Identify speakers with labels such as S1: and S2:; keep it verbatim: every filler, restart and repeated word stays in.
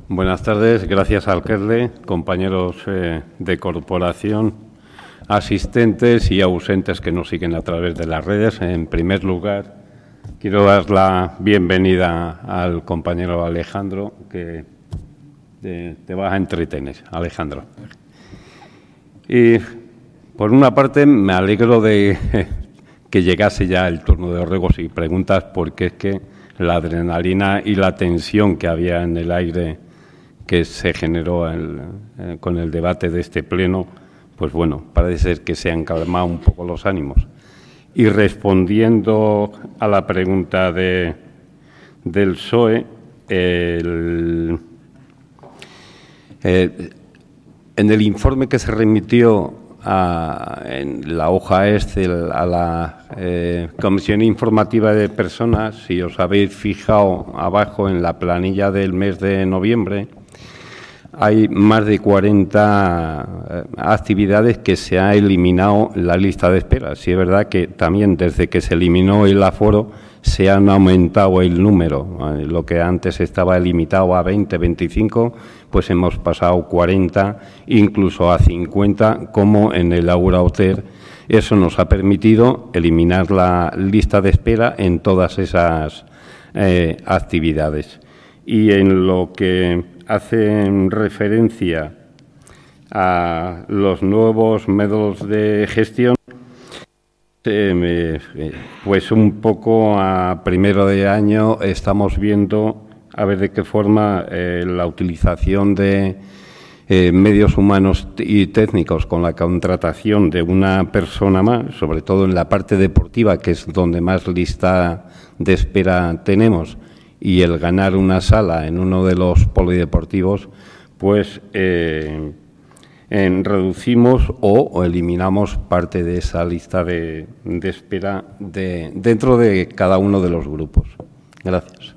S1: Buenas tardes, gracias alcalde, compañeros eh, de corporación, asistentes y ausentes que nos siguen a través de las redes. En primer lugar, quiero dar la bienvenida al compañero Alejandro, que te, te vas a entretener, Alejandro. Y por una parte me alegro de que llegase ya el turno de ruegos y preguntas, porque es que la adrenalina y la tensión que había en el aire que se generó el, eh, con el debate de este pleno, pues bueno, parece ser que se han calmado un poco los ánimos. Y respondiendo a la pregunta de, del P S O E, el, eh, en el informe que se remitió a, en la hoja Excel a la eh, Comisión Informativa de Personas, si os habéis fijado abajo en la planilla del mes de noviembre, hay más de cuarenta actividades que se ha eliminado la lista de espera. Sí es verdad que también desde que se eliminó el aforo se han aumentado el número. Lo que antes estaba limitado a veinte, veinticinco, pues hemos pasado cuarenta, incluso a cincuenta, como en el Aura Hotel. Eso nos ha permitido eliminar la lista de espera en todas esas eh, actividades. Y en lo que hacen referencia a los nuevos métodos de gestión, eh, pues un poco a primero de año estamos viendo a ver de qué forma eh, la utilización de eh, medios humanos y técnicos con la contratación de una persona más, sobre todo en la parte deportiva, que es donde más lista de espera tenemos, y el ganar una sala en uno de los polideportivos, pues eh, en, reducimos o, o eliminamos parte de esa lista de, de espera de, dentro de cada uno de los grupos. Gracias.